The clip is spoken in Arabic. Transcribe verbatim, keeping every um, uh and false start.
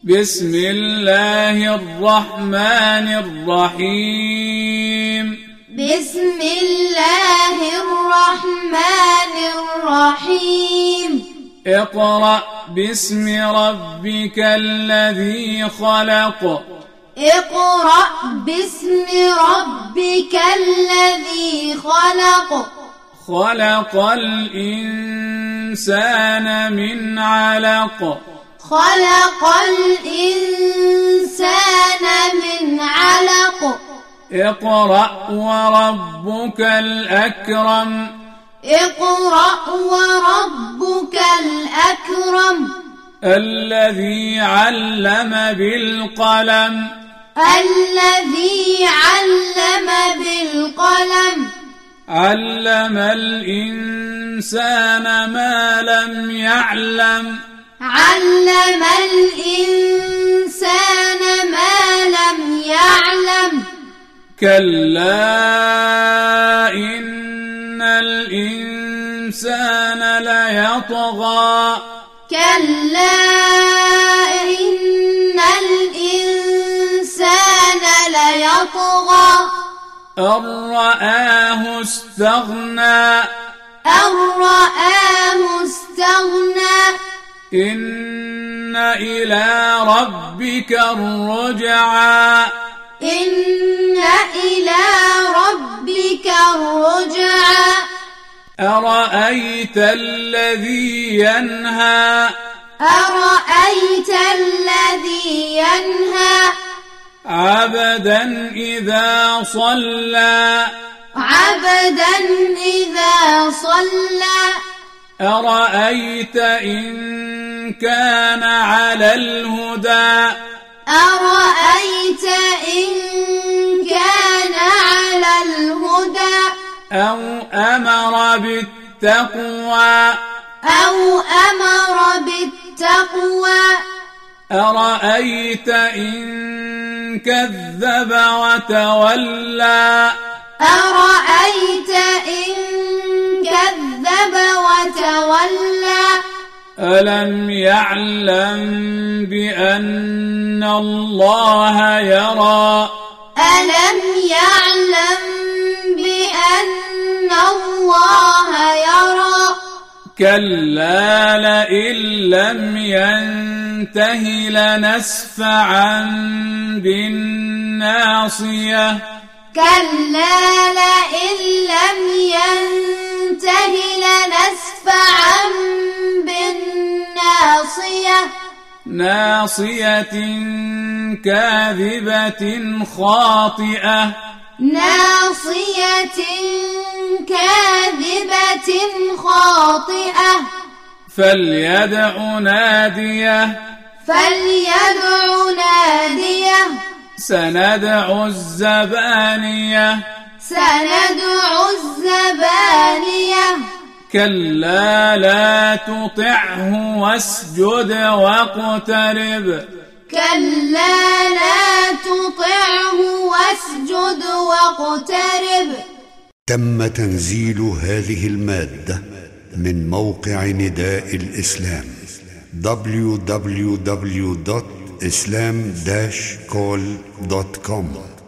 بسم الله الرحمن الرحيم بسم الله الرحمن الرحيم اقرأ باسم ربك الذي خلق اقرأ باسم ربك الذي خلق خلق الإنسان من علق خلق الإنسان من علق اقرأ وربك الأكرم اقرأ وربك الأكرم الذي علم بالقلم الذي علم بالقلم علم الإنسان ما لم يعلم علم الإنسان ما لم يعلم كلا إن الإنسان ليطغى كلا إن الإنسان ليطغى أن رآه استغنى أن رآه استغنى إن إلى ربك الرجعى إن إلى ربك الرجعى أرأيت الذي ينهى أرأيت الذي ينهى عبدا إذا صلى عبدا إذا صلى أرأيت إن كان على الهدى أرأيت إن كان على الهدى أو أمر بالتقوى أو أمر بالتقوى أرأيت إن كذب وتولى أرأيت إن كذب وتولى ألم يعلم بأن الله يرى ألم يعلم بأن الله يرى كلا لئن لم ينته لنسفعا بالناصية كلا لئن لم ينته لنسفعا بالناصية ناصية كاذبة خاطئة ناصية كاذبة خاطئة فليدع ناديه فليدع ناديه سندع الزبانية سندع الزبانية كلا لا تطعه واسجد واقترب كلا لا تطعه واسجد واقترب. تم تنزيل هذه المادة من موقع نداء الإسلام دبليو دبليو دبليو دوت إسلام داش كول دوت كوم.